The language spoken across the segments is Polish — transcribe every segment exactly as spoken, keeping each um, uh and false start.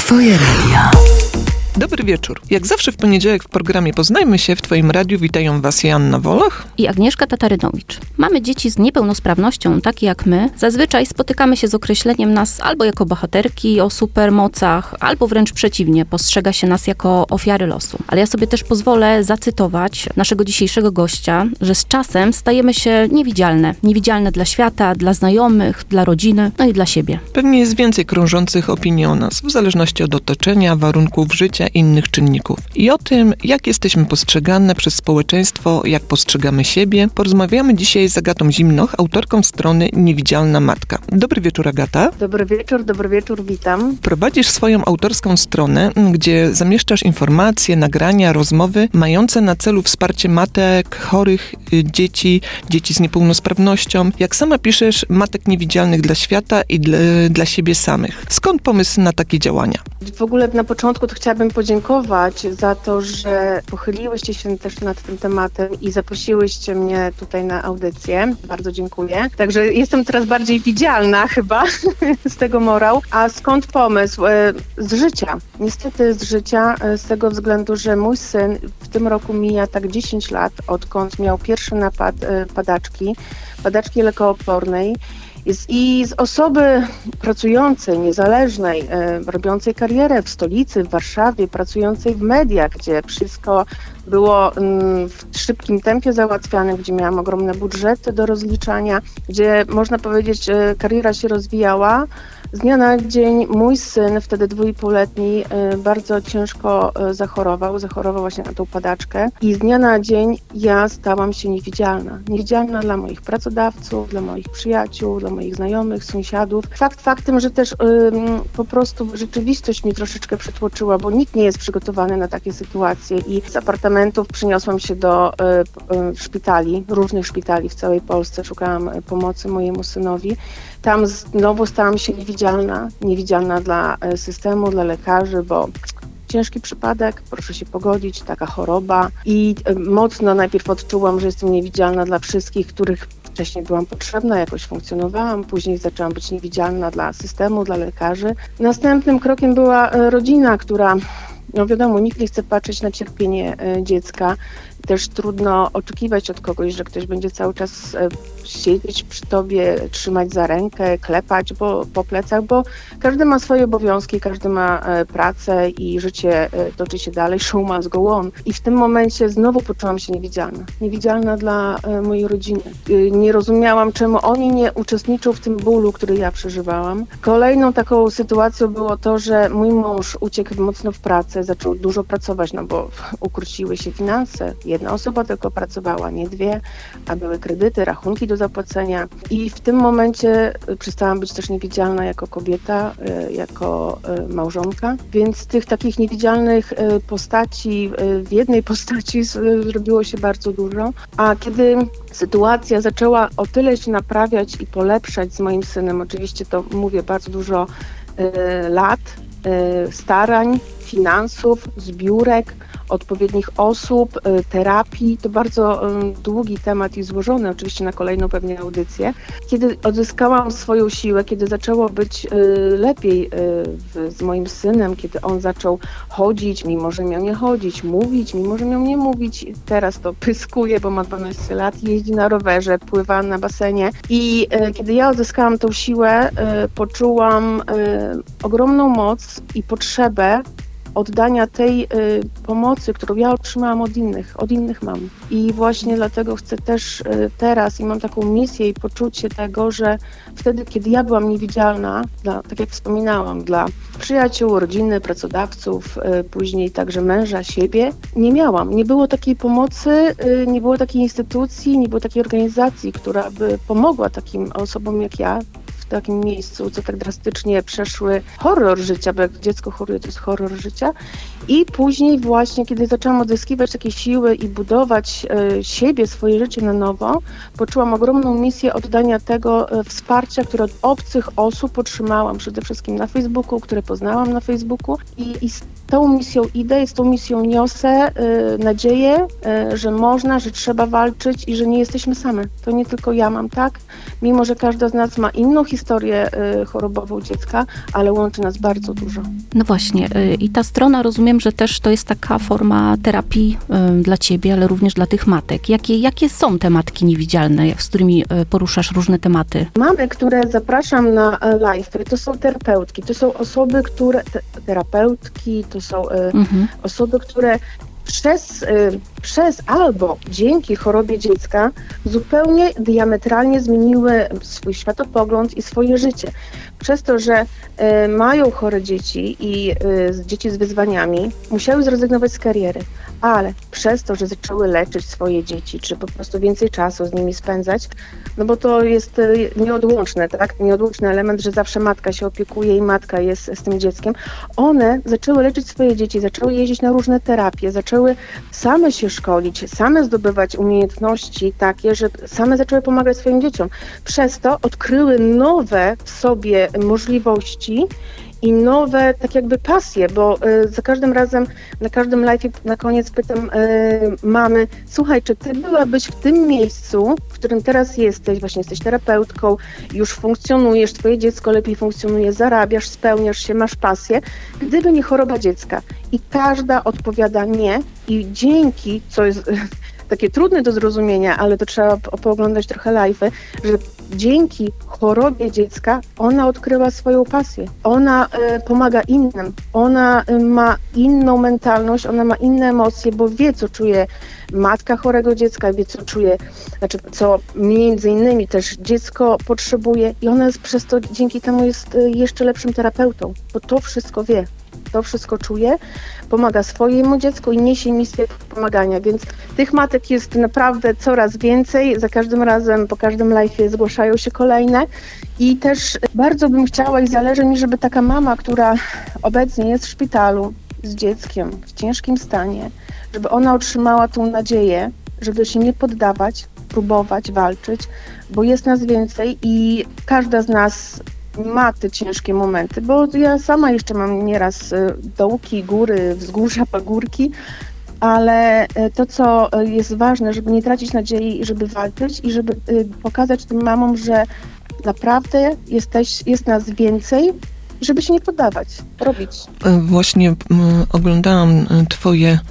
Twoje radio. Dobry wieczór. Jak zawsze w poniedziałek w programie Poznajmy się w Twoim radiu witają Was Joanna Woloch i Agnieszka Tatarynowicz. Mamy dzieci z niepełnosprawnością, takie jak my. Zazwyczaj spotykamy się z określeniem nas albo jako bohaterki o supermocach, albo wręcz przeciwnie, postrzega się nas jako ofiary losu. Ale ja sobie też pozwolę zacytować naszego dzisiejszego gościa, że z czasem stajemy się niewidzialne. Niewidzialne dla świata, dla znajomych, dla rodziny, no i dla siebie. Pewnie jest więcej krążących opinii o nas, w zależności od otoczenia, warunków życia i innych czynników. I o tym, jak jesteśmy postrzegane przez społeczeństwo, jak postrzegamy siebie, porozmawiamy dzisiaj z Agatą Zimnoch, autorką strony Niewidzialna Matka. Dobry wieczór, Agata. Dobry wieczór, dobry wieczór, witam. Prowadzisz swoją autorską stronę, gdzie zamieszczasz informacje, nagrania, rozmowy mające na celu wsparcie matek, chorych dzieci, dzieci z niepełnosprawnością. Jak sama piszesz, matek niewidzialnych dla świata i dla, dla siebie samych. Skąd pomysł na takie działania? W ogóle na początku to chciałabym podziękować za to, że pochyliłyście się też nad tym tematem i zaprosiłyście mnie tutaj na audycję. Bardzo dziękuję. Także jestem teraz bardziej widzialna chyba z tego morał. A skąd pomysł? Z życia. Niestety z życia, z tego względu, że mój syn w tym roku mija tak dziesięć lat, odkąd miał pierwszy napad padaczki, padaczki lekoopornej. I z osoby pracującej, niezależnej, e, robiącej karierę w stolicy, w Warszawie, pracującej w mediach, gdzie wszystko było mm, w szybkim tempie załatwiane, gdzie miałam ogromne budżety do rozliczania, gdzie można powiedzieć, e, kariera się rozwijała. Z dnia na dzień mój syn, wtedy dwuipółletni, bardzo ciężko zachorował, zachorował właśnie na tą padaczkę i z dnia na dzień ja stałam się niewidzialna. Niewidzialna dla moich pracodawców, dla moich przyjaciół, dla moich znajomych, sąsiadów. Fakt faktem, że też ym, po prostu rzeczywistość mi troszeczkę przytłoczyła, bo nikt nie jest przygotowany na takie sytuacje i z apartamentów przyniosłam się do y, y, szpitali, różnych szpitali w całej Polsce, szukałam pomocy mojemu synowi. Tam znowu stałam się niewidzialna, niewidzialna dla systemu, dla lekarzy, bo ciężki przypadek, proszę się pogodzić, taka choroba i mocno najpierw odczułam, że jestem niewidzialna dla wszystkich, których wcześniej byłam potrzebna, jakoś funkcjonowałam, później zaczęłam być niewidzialna dla systemu, dla lekarzy. Następnym krokiem była rodzina, która, no wiadomo, nikt nie chce patrzeć na cierpienie dziecka. Też trudno oczekiwać od kogoś, że ktoś będzie cały czas siedzieć przy tobie, trzymać za rękę, klepać bo, po plecach, bo każdy ma swoje obowiązki, każdy ma pracę i życie toczy się dalej, show must go on. I w tym momencie znowu poczułam się niewidzialna. Niewidzialna dla mojej rodziny. Nie rozumiałam, czemu oni nie uczestniczą w tym bólu, który ja przeżywałam. Kolejną taką sytuacją było to, że mój mąż uciekł mocno w pracę, zaczął dużo pracować, no bo ukróciły się finanse. Jedna osoba tylko pracowała, nie dwie, a były kredyty, rachunki do zapłacenia i w tym momencie przestałam być też niewidzialna jako kobieta, jako małżonka, więc tych takich niewidzialnych postaci w jednej postaci zrobiło się bardzo dużo, a kiedy sytuacja zaczęła o tyle się naprawiać i polepszać z moim synem, oczywiście to mówię bardzo dużo lat, starań, finansów, zbiórek, odpowiednich osób, terapii. To bardzo długi temat i złożony oczywiście na kolejną pewnie audycję. Kiedy odzyskałam swoją siłę, kiedy zaczęło być lepiej z moim synem, kiedy on zaczął chodzić, mimo że miał nie chodzić, mówić, mimo że miał nie mówić, teraz to pyskuje, bo ma dwanaście lat, jeździ na rowerze, pływa na basenie i kiedy ja odzyskałam tą siłę, poczułam ogromną moc i potrzebę oddania tej y, pomocy, którą ja otrzymałam od innych, od innych mam. I właśnie dlatego chcę też y, teraz i mam taką misję i poczucie tego, że wtedy, kiedy ja byłam niewidzialna, dla, tak jak wspominałam, dla przyjaciół, rodziny, pracodawców, y, później także męża, siebie, nie miałam. Nie było takiej pomocy, y, nie było takiej instytucji, nie było takiej organizacji, która by pomogła takim osobom jak ja w takim miejscu, co tak drastycznie przeszły horror życia, bo jak dziecko choruje, to jest horror życia. I później właśnie, kiedy zaczęłam odzyskiwać takie siły i budować e, siebie, swoje życie na nowo, poczułam ogromną misję oddania tego e, wsparcia, które od obcych osób otrzymałam, przede wszystkim na Facebooku, które poznałam na Facebooku i, i z tą misją idę i z tą misją niosę e, nadzieję, e, że można, że trzeba walczyć i że nie jesteśmy same. To nie tylko ja mam tak, mimo że każda z nas ma inną historię, historię y, chorobową dziecka, ale łączy nas bardzo dużo. No właśnie. Y, I ta strona, rozumiem, że też to jest taka forma terapii y, dla ciebie, ale również dla tych matek. Jakie, jakie są te matki niewidzialne, z którymi y, poruszasz różne tematy? Mamy, które zapraszam na live, to są terapeutki, to są osoby, które, te, terapeutki, to są y, mhm. osoby, które przez, y, przez albo dzięki chorobie dziecka zupełnie diametralnie zmieniły swój światopogląd i swoje życie. Przez to, że y, mają chore dzieci i y, dzieci z wyzwaniami, musiały zrezygnować z kariery, ale przez to, że zaczęły leczyć swoje dzieci, czy po prostu więcej czasu z nimi spędzać, no bo to jest y, nieodłączne, tak? Nieodłączny element, że zawsze matka się opiekuje i matka jest z tym dzieckiem. One zaczęły leczyć swoje dzieci, zaczęły jeździć na różne terapie, zaczęły same się szkolić, same zdobywać umiejętności takie, że same zaczęły pomagać swoim dzieciom. Przez to odkryły nowe w sobie możliwości i nowe, tak jakby pasje, bo y, za każdym razem, na każdym live'ie na koniec pytam y, mamy, słuchaj, czy ty byłabyś w tym miejscu, w którym teraz jesteś, właśnie jesteś terapeutką, już funkcjonujesz, twoje dziecko lepiej funkcjonuje, zarabiasz, spełniasz się, masz pasję, gdyby nie choroba dziecka. I każda odpowiada nie i dzięki, co jest takie trudne do zrozumienia, ale to trzeba pooglądać trochę live'y, że dzięki chorobie dziecka ona odkryła swoją pasję. Ona y, pomaga innym. Ona y, ma inną mentalność, ona ma inne emocje, bo wie, co czuje matka chorego dziecka, wie, co czuje, znaczy, co między innymi też dziecko potrzebuje i ona jest, przez to dzięki temu jest y, jeszcze lepszym terapeutą, bo to wszystko wie. To wszystko czuje, pomaga swojemu dziecku i niesie misję pomagania, więc tych matek jest naprawdę coraz więcej, za każdym razem, po każdym live'ie zgłaszają się kolejne i też bardzo bym chciała i zależy mi, żeby taka mama, która obecnie jest w szpitalu z dzieckiem w ciężkim stanie, żeby ona otrzymała tą nadzieję, żeby się nie poddawać, próbować, walczyć, bo jest nas więcej i każda z nas ma te ciężkie momenty, bo ja sama jeszcze mam nieraz dołki, góry, wzgórza, pagórki, ale to, co jest ważne, żeby nie tracić nadziei i żeby walczyć i żeby pokazać tym mamom, że naprawdę jesteś, jest nas więcej, żeby się nie poddawać, robić. Właśnie m, oglądałam twoje y,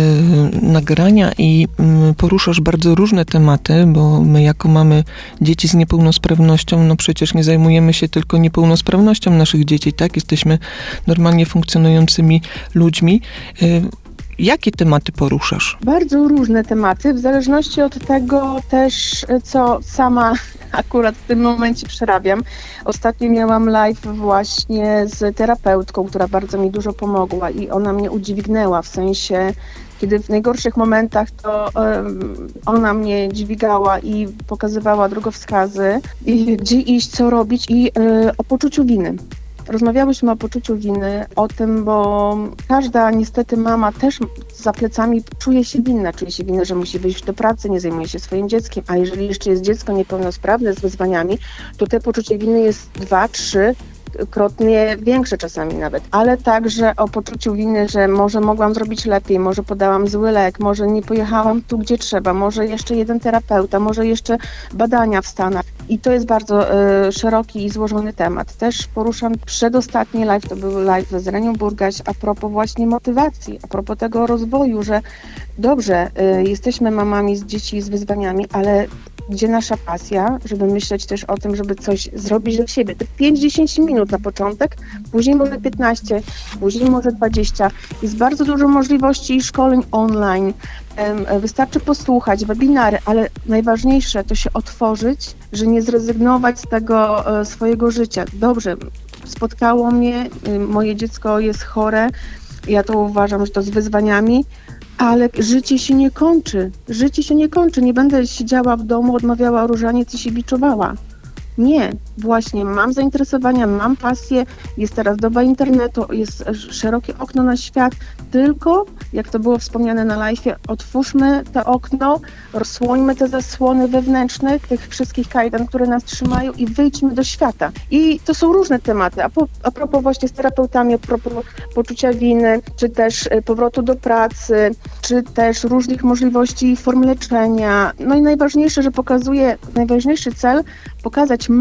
nagrania i y, poruszasz bardzo różne tematy, bo my jako mamy dzieci z niepełnosprawnością, no przecież nie zajmujemy się tylko niepełnosprawnością naszych dzieci, tak? Jesteśmy normalnie funkcjonującymi ludźmi. Y, Jakie tematy poruszasz? Bardzo różne tematy, w zależności od tego też, co sama akurat w tym momencie przerabiam. Ostatnio miałam live właśnie z terapeutką, która bardzo mi dużo pomogła i ona mnie udźwignęła, w sensie, kiedy w najgorszych momentach to um, ona mnie dźwigała i pokazywała drogowskazy, i gdzie iść, co robić i y, o poczuciu winy. Rozmawiałyśmy o poczuciu winy, o tym, bo każda niestety mama też za plecami czuje się winna. Czuje się winna, że musi wyjść do pracy, nie zajmuje się swoim dzieckiem, a jeżeli jeszcze jest dziecko niepełnosprawne z wyzwaniami, to te poczucie winy jest dwa, trzy krotnie większe czasami nawet, ale także o poczuciu winy, że może mogłam zrobić lepiej, może podałam zły lek, może nie pojechałam tu, gdzie trzeba, może jeszcze jeden terapeuta, może jeszcze badania w Stanach. I to jest bardzo y, szeroki i złożony temat. Też poruszam przedostatni live, to był live z Renią Burgaś, a propos właśnie motywacji, a propos tego rozwoju, że dobrze, y, jesteśmy mamami z dzieci z wyzwaniami, ale gdzie nasza pasja, żeby myśleć też o tym, żeby coś zrobić dla siebie. Te pięć do dziesięciu minut na początek, później może piętnaście, później może dwadzieścia. Jest bardzo dużo możliwości szkoleń online. Wystarczy posłuchać, webinary, ale najważniejsze to się otworzyć, że nie zrezygnować z tego swojego życia. Dobrze, spotkało mnie, moje dziecko jest chore, ja to uważam, że to z wyzwaniami, ale życie się nie kończy. Życie się nie kończy. Nie będę siedziała w domu, odmawiała różaniec i się biczowała. Nie, właśnie mam zainteresowania, mam pasję, jest teraz doba internetu, jest szerokie okno na świat, tylko, jak to było wspomniane na live'ie, otwórzmy to okno, rozsłońmy te zasłony wewnętrzne, tych wszystkich kajdan, które nas trzymają i wyjdźmy do świata. I to są różne tematy, a, po, a propos właśnie z terapeutami, a propos poczucia winy, czy też powrotu do pracy, czy też różnych możliwości form leczenia. No i najważniejsze, że pokazuje, najważniejszy cel, pokazać mamy,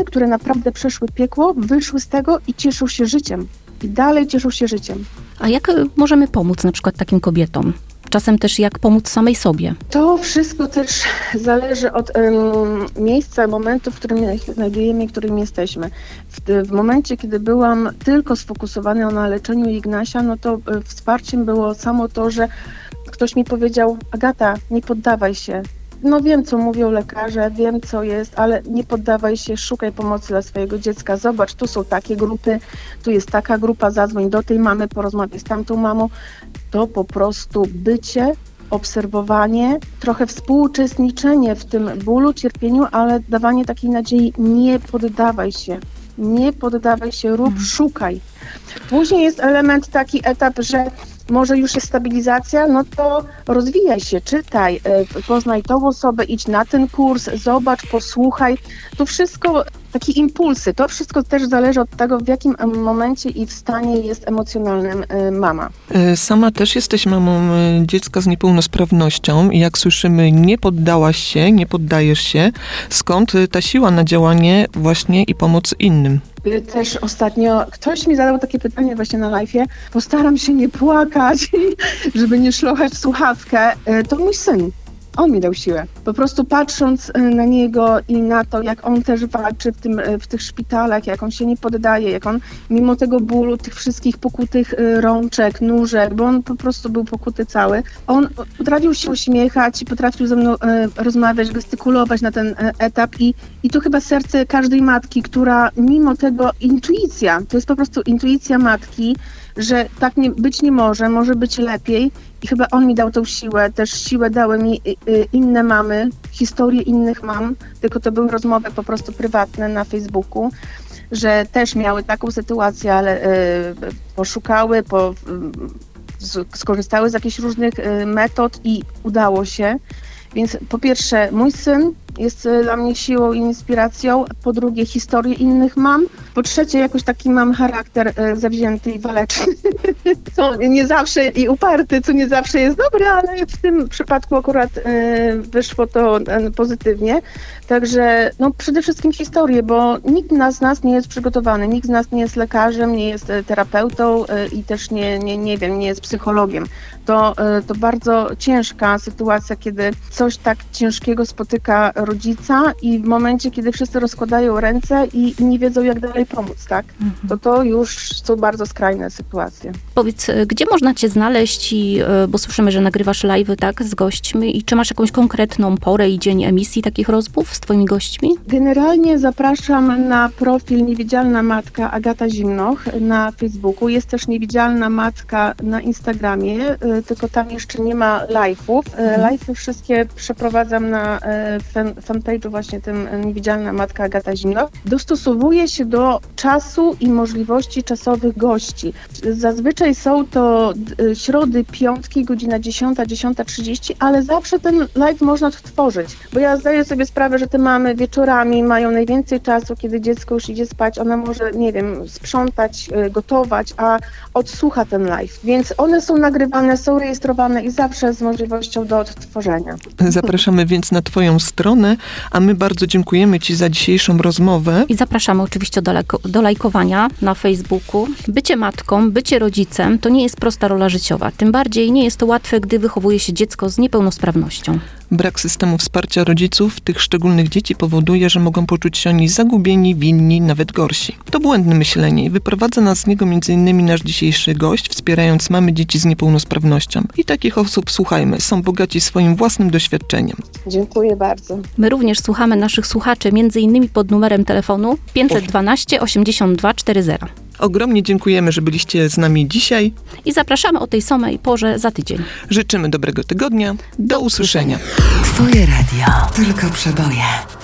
które naprawdę przeszły piekło, wyszły z tego i cieszą się życiem. I dalej cieszą się życiem. A jak możemy pomóc na przykład takim kobietom? Czasem też jak pomóc samej sobie? To wszystko też zależy od um, miejsca, momentu, w którym się znajdujemy i w którym jesteśmy. W, w momencie, kiedy byłam tylko sfokusowana na leczeniu Ignasia, no to e, wsparciem było samo to, że ktoś mi powiedział: Agata, nie poddawaj się. No wiem, co mówią lekarze, wiem, co jest, ale nie poddawaj się, szukaj pomocy dla swojego dziecka. Zobacz, tu są takie grupy, tu jest taka grupa, zadzwoń do tej mamy, porozmawiaj z tamtą mamą. To po prostu bycie, obserwowanie, trochę współuczestniczenie w tym bólu, cierpieniu, ale dawanie takiej nadziei: nie poddawaj się, nie poddawaj się, rób, hmm. szukaj. Później jest element, taki etap, że może już jest stabilizacja, no to rozwijaj się, czytaj, poznaj tą osobę, idź na ten kurs, zobacz, posłuchaj. To wszystko, takie impulsy, to wszystko też zależy od tego, w jakim momencie i w stanie jest emocjonalnym mama. Sama też jesteś mamą dziecka z niepełnosprawnością i jak słyszymy, nie poddałaś się, nie poddajesz się. Skąd ta siła na działanie właśnie i pomoc innym? Też ostatnio ktoś mi zadał takie pytanie właśnie na live'ie. Postaram się nie płakać, żeby nie szlochać w słuchawkę. To mój syn. On mi dał siłę. Po prostu patrząc na niego i na to, jak on też walczy w, tym, w tych szpitalach, jak on się nie poddaje, jak on mimo tego bólu, tych wszystkich pokutych rączek, nóżek, bo on po prostu był pokuty cały, on potrafił się uśmiechać i potrafił ze mną rozmawiać, gestykulować na ten etap i, i to chyba serce każdej matki, która mimo tego intuicja, to jest po prostu intuicja matki, że tak nie, być nie może, może być lepiej i chyba on mi dał tą siłę, też siłę dały mi inne mamy, historie innych mam, tylko to były rozmowy po prostu prywatne na Facebooku, że też miały taką sytuację, ale y, poszukały, po, y, skorzystały z jakichś różnych y, metod i udało się. Więc po pierwsze mój syn jest dla mnie siłą i inspiracją, po drugie historie innych mam, po trzecie jakoś taki mam charakter e, zawzięty i waleczny, co nie zawsze i uparty, co nie zawsze jest dobre, ale w tym przypadku akurat e, wyszło to e, pozytywnie. Także no przede wszystkim historie, bo nikt z nas nie jest przygotowany, nikt z nas nie jest lekarzem, nie jest terapeutą e, i też nie, nie, nie wiem, nie jest psychologiem. To, e, to bardzo ciężka sytuacja, kiedy coś tak ciężkiego spotyka rodzica i w momencie, kiedy wszyscy rozkładają ręce i nie wiedzą, jak dalej pomóc, tak? Mhm. To to już są bardzo skrajne sytuacje. Powiedz, gdzie można cię znaleźć, i, bo słyszymy, że nagrywasz live'y, tak, z gośćmi, i czy masz jakąś konkretną porę i dzień emisji takich rozmów z twoimi gośćmi? Generalnie zapraszam na profil Niewidzialna Matka Agata Zimnoch na Facebooku. Jest też Niewidzialna Matka na Instagramie, tylko tam jeszcze nie ma live'ów. Mhm. Live'y wszystkie przeprowadzam na fan, fanpage'u właśnie tym Niewidzialna Matka Agata Zimnoch. Dostosowuje się do czasu i możliwości czasowych gości. Zazwyczaj są to środy, piątki, godzina dziesiąta, dziesiąta trzydzieści, ale zawsze ten live można odtworzyć, bo ja zdaję sobie sprawę, że te mamy wieczorami mają najwięcej czasu, kiedy dziecko już idzie spać, ona może, nie wiem, sprzątać, gotować, a odsłucha ten live. Więc one są nagrywane, są rejestrowane i zawsze z możliwością do odtworzenia. Zapraszamy więc na twoją stronę, a my bardzo dziękujemy ci za dzisiejszą rozmowę. I zapraszamy oczywiście do, lajko- do lajkowania na Facebooku. Bycie matką, bycie rodzicem to nie jest prosta rola życiowa. Tym bardziej nie jest to łatwe, gdy wychowuje się dziecko z niepełnosprawnością. Brak systemu wsparcia rodziców tych szczególnych dzieci powoduje, że mogą poczuć się oni zagubieni, winni, nawet gorsi. To błędne myślenie i wyprowadza nas z niego między innymi nasz dzisiejszy gość, wspierając mamy dzieci z niepełnosprawnością. I takich osób słuchajmy, są bogaci swoim własnym doświadczeniem. Dziękuję bardzo. My również słuchamy naszych słuchaczy, między innymi pod numerem telefonu pięćset dwanaście osiemdziesiąt dwa czterdzieści. Ogromnie dziękujemy, że byliście z nami dzisiaj. I zapraszamy o tej samej porze za tydzień. Życzymy dobrego tygodnia. Do usłyszenia. Twoje radio. Tylko przeboje.